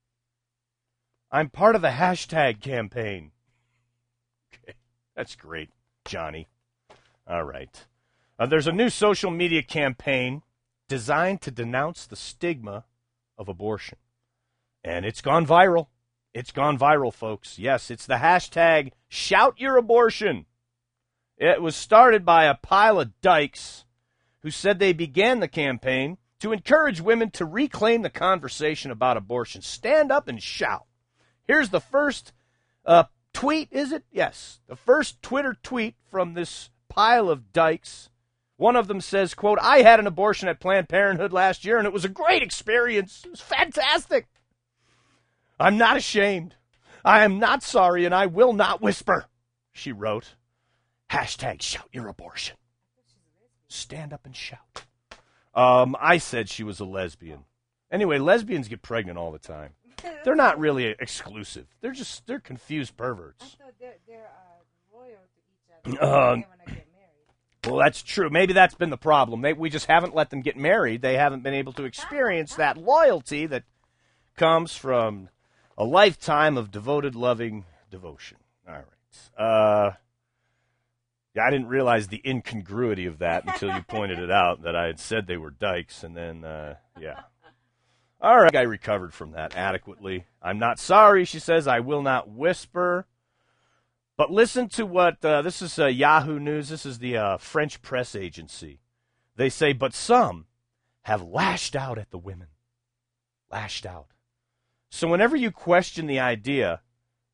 S1: I'm part of a hashtag campaign. Okay, that's great, Johnny. All right. Uh, there's a new social media campaign designed to denounce the stigma of abortion. And it's gone viral. It's gone viral, folks. Yes, it's the hashtag Shout Your Abortion. It was started by a pile of dykes who said they began the campaign to encourage women to reclaim the conversation about abortion. Stand up and shout. Here's the first uh, tweet, is it? Yes. The first Twitter tweet from this pile of dykes. One of them says, quote, I had an abortion at Planned Parenthood last year, and it was a great experience. It was fantastic. I'm not ashamed. I am not sorry, and I will not whisper, she wrote. Hashtag shout your abortion. Stand up and shout. Um, I said she was a lesbian. Anyway, lesbians get pregnant all the time. They're not really exclusive. They're just, they're confused perverts.
S2: I thought they're, they're uh, loyal to each other.
S1: Uh,
S2: They wanna get married.
S1: Well, that's true. Maybe that's been the problem. They, we just haven't let them get married. They haven't been able to experience that loyalty that comes from a lifetime of devoted, loving devotion. All right. Uh, yeah, I didn't realize the incongruity of that until you pointed it out, that I had said they were dykes, and then, uh, yeah. All right, I recovered from that adequately. I'm not sorry, she says. I will not whisper. But listen to what, uh, this is uh, Yahoo News. This is the uh, French press agency. They say, but some have lashed out at the women. Lashed out. So whenever you question the idea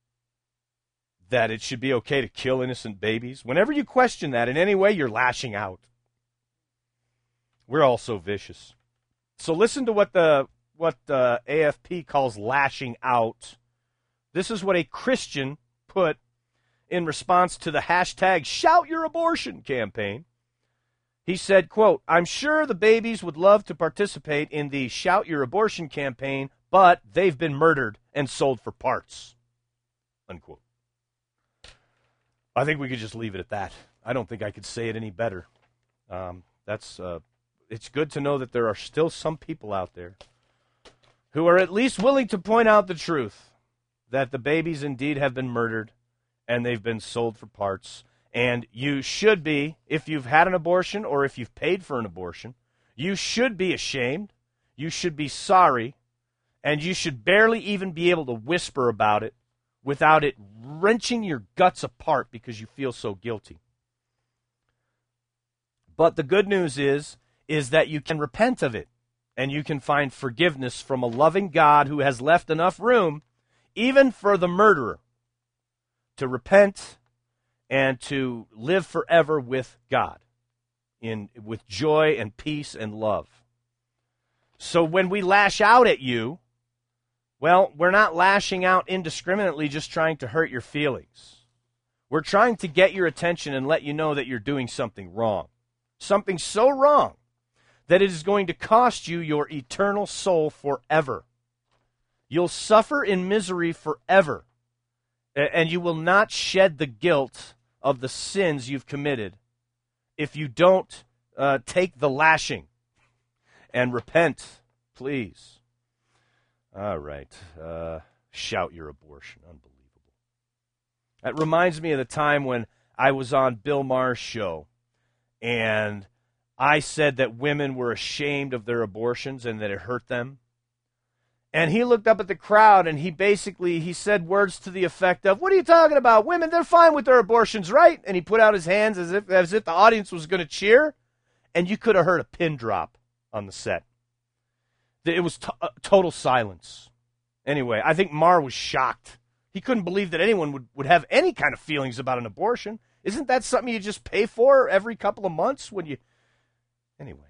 S1: that it should be okay to kill innocent babies, whenever you question that in any way, you're lashing out. We're all so vicious. So listen to what the what the A F P calls lashing out. This is what a Christian put in response to the hashtag Shout Your Abortion campaign. He said, quote, "I'm sure the babies would love to participate in the Shout Your Abortion campaign, but they've been murdered and sold for parts." Unquote. I think we could just leave it at that. I don't think I could say it any better. Um, that's uh, it's good to know that there are still some people out there who are at least willing to point out the truth, that the babies indeed have been murdered and they've been sold for parts. And you should be, if you've had an abortion or if you've paid for an abortion, you should be ashamed, you should be sorry, and you should barely even be able to whisper about it without it wrenching your guts apart because you feel so guilty. But the good news is, is that you can repent of it, and you can find forgiveness from a loving God who has left enough room, even for the murderer, to repent and to live forever with God, in with joy and peace and love. So when we lash out at you, well, we're not lashing out indiscriminately just trying to hurt your feelings. We're trying to get your attention and let you know that you're doing something wrong. Something so wrong that it is going to cost you your eternal soul forever. You'll suffer in misery forever, and you will not shed the guilt of the sins you've committed if you don't uh, take the lashing and repent, please. All right. Uh, shout your abortion. Unbelievable. That reminds me of the time when I was on Bill Maher's show, and I said that women were ashamed of their abortions and that it hurt them. And he looked up at the crowd and he basically, he said words to the effect of, "What are you talking about? Women, they're fine with their abortions, right?" And he put out his hands as if as if the audience was going to cheer. And you could have heard a pin drop on the set. It was t- uh, total silence. Anyway, I think Maher was shocked. He couldn't believe that anyone would, would have any kind of feelings about an abortion. Isn't that something you just pay for every couple of months when you... Anyway.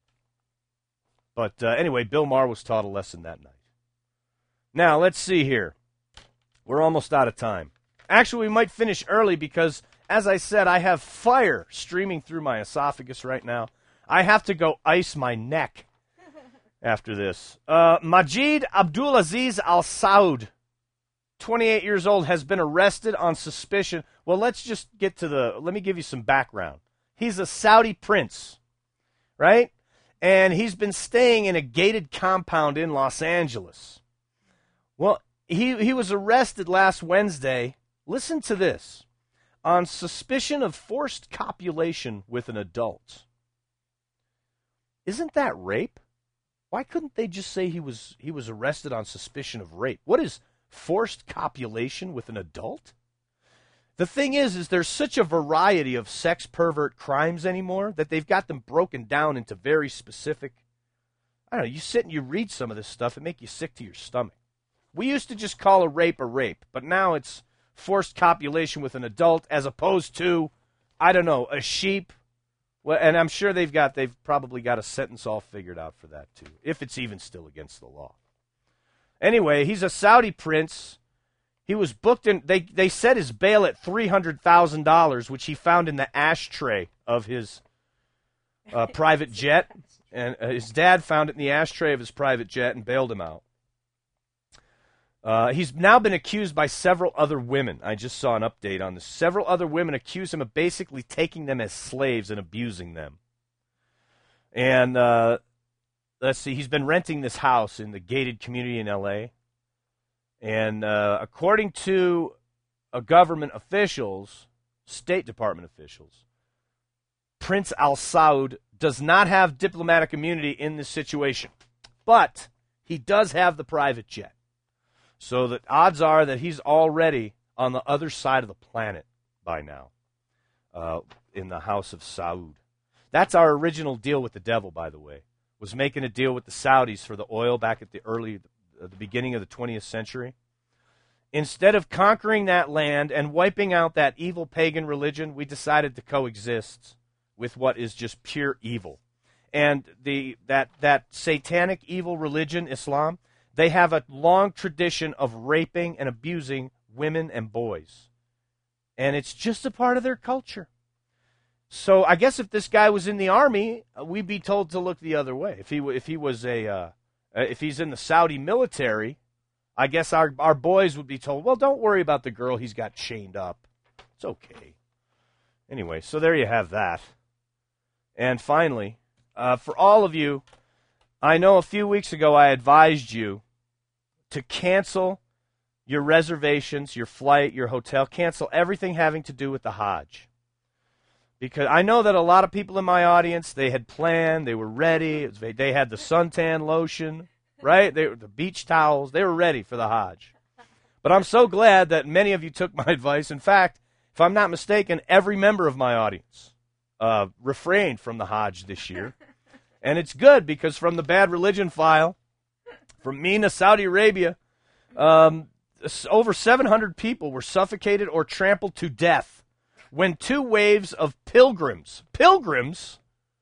S1: But uh, anyway, Bill Maher was taught a lesson that night. Now, let's see here. We're almost out of time. Actually, we might finish early because, as I said, I have fire streaming through my esophagus right now. I have to go ice my neck after this. Uh, Majid Abdulaziz Al Saud, twenty-eight years old, has been arrested on suspicion. Well, let's just get to the, let me give you some background. He's a Saudi prince, right? And he's been staying in a gated compound in Los Angeles. Well, he, he was arrested last Wednesday, listen to this, on suspicion of forced copulation with an adult. Isn't that rape? Why couldn't they just say he was he was arrested on suspicion of rape? What is forced copulation with an adult? The thing is, is there's such a variety of sex pervert crimes anymore that they've got them broken down into very specific. I don't know, you sit and you read some of this stuff, it make you sick to your stomach. We used to just call a rape a rape, but now it's forced copulation with an adult as opposed to, I don't know, a sheep. Well, and I'm sure they've got, they've probably got a sentence all figured out for that too, if it's even still against the law. Anyway, he's a Saudi prince. He was booked in, they, they set his bail at three hundred thousand dollars, which he found in the ashtray of his uh, private jet. And uh, his dad found it in the ashtray of his private jet and bailed him out. Uh, he's now been accused by several other women. I just saw an update on this. Several other women accuse him of basically taking them as slaves and abusing them. And uh, let's see, he's been renting this house in the gated community in L A. And uh, according to uh, government officials, State Department officials, Prince Al Saud does not have diplomatic immunity in this situation. But he does have the private jet. So the odds are that he's already on the other side of the planet by now, uh, in the House of Saud. That's our original deal with the devil, by the way, was making a deal with the Saudis for the oil back at the early, uh, the beginning of the twentieth century. Instead of conquering that land and wiping out that evil pagan religion, we decided to coexist with what is just pure evil. And the that that satanic evil religion, Islam, they have a long tradition of raping and abusing women and boys. And it's just a part of their culture. So I guess if this guy was in the army, uh, we'd be told to look the other way. If he w- if he was a uh, if he's in the Saudi military, I guess our our boys would be told, well, don't worry about the girl he's got chained up. It's okay. Anyway, so there you have that. And finally, uh, for all of you, I know a few weeks ago I advised you to cancel your reservations, your flight, your hotel, cancel everything having to do with the Hajj. Because I know that a lot of people in my audience, they had planned, they were ready, it was, they had the suntan lotion, right? They were the beach towels, they were ready for the Hajj. But I'm so glad that many of you took my advice. In fact, if I'm not mistaken, every member of my audience uh, refrained from the Hajj this year. And it's good because from the Bad Religion File, from Mina, Saudi Arabia, um, over seven hundred people were suffocated or trampled to death when two waves of pilgrims, pilgrims,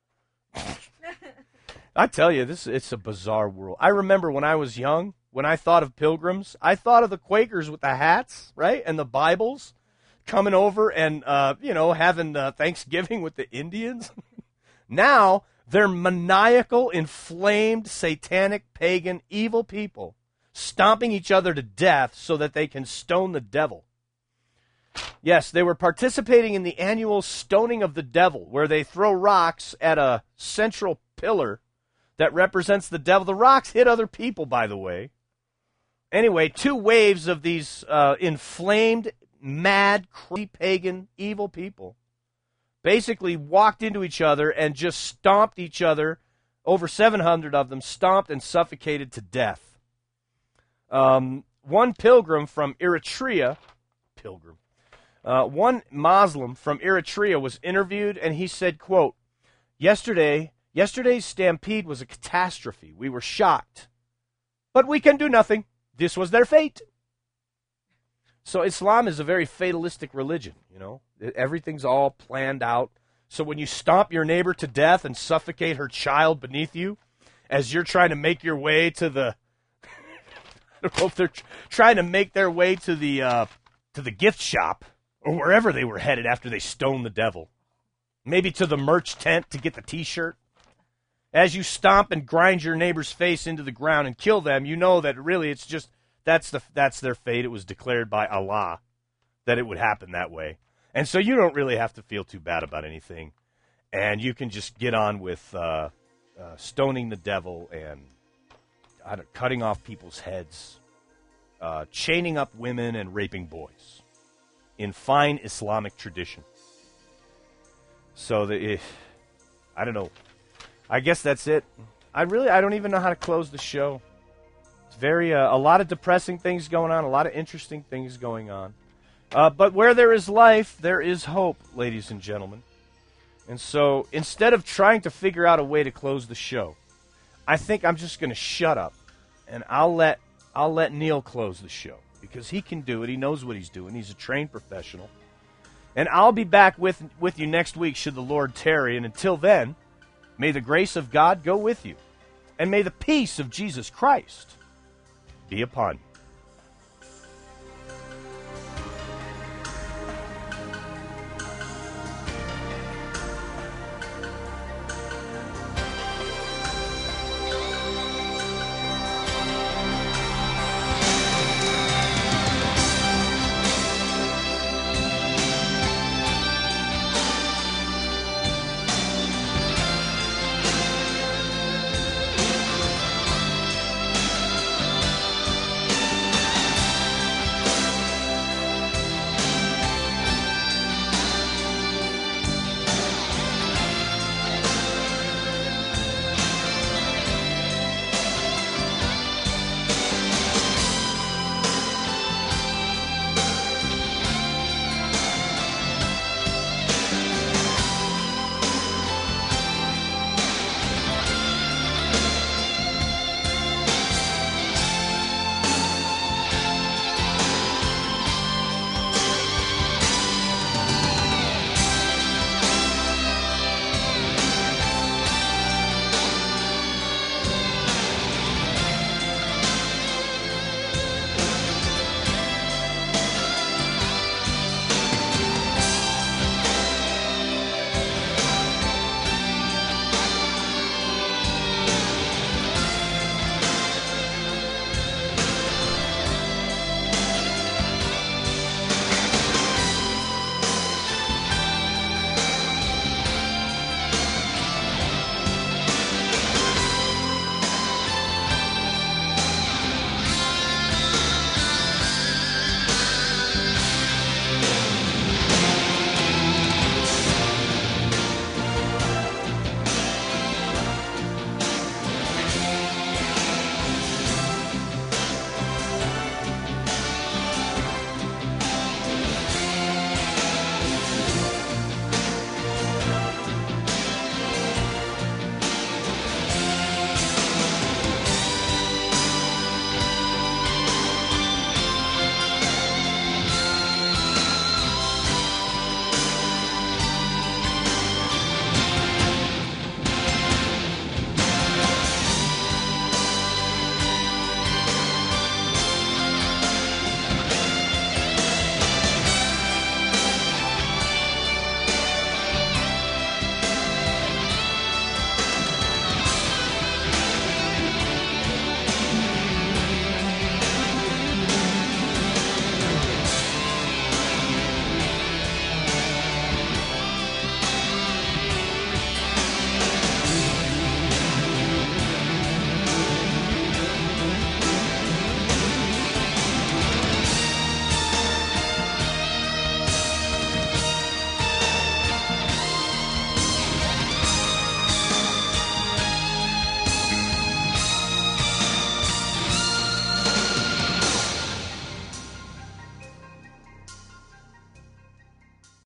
S1: I tell you, this it's a bizarre world. I remember when I was young, when I thought of pilgrims, I thought of the Quakers with the hats, right, and the Bibles, coming over and, uh, you know, having uh, Thanksgiving with the Indians. Now, they're maniacal, inflamed, satanic, pagan, evil people, stomping each other to death so that they can stone the devil. Yes, they were participating in the annual stoning of the devil, where they throw rocks at a central pillar that represents the devil. The rocks hit other people, by the way. Anyway, two waves of these uh, inflamed, mad, crazy, pagan, evil people basically walked into each other and just stomped each other. Over seven hundred of them stomped and suffocated to death. Um, one pilgrim from Eritrea, pilgrim, uh, one Muslim from Eritrea was interviewed, and he said, quote, Yesterday, yesterday's stampede was a catastrophe. We were shocked. But we can do nothing. This was their fate. So Islam is a very fatalistic religion, you know. Everything's all planned out. So when you stomp your neighbor to death and suffocate her child beneath you as you're trying to make your way to the, I don't know if they're tr- trying to make their way to the uh, to the gift shop or wherever they were headed after they stoned the devil. Maybe to the merch tent to get the T-shirt. As you stomp and grind your neighbor's face into the ground and kill them, you know that really it's just, that's the that's their fate. It was declared by Allah that it would happen that way. And so you don't really have to feel too bad about anything. And you can just get on with uh, uh, stoning the devil and I don't, cutting off people's heads, uh, chaining up women and raping boys in fine Islamic tradition. So the, I don't know. I guess that's it. I really, I don't even know how to close the show. It's very, uh, a lot of depressing things going on, a lot of interesting things going on. Uh, but where there is life, there is hope, ladies and gentlemen. And so instead of trying to figure out a way to close the show, I think I'm just going to shut up and I'll let I'll let Neil close the show because he can do it. He knows what he's doing. He's a trained professional. And I'll be back with with you next week should the Lord tarry. And until then, may the grace of God go with you. And may the peace of Jesus Christ be upon you.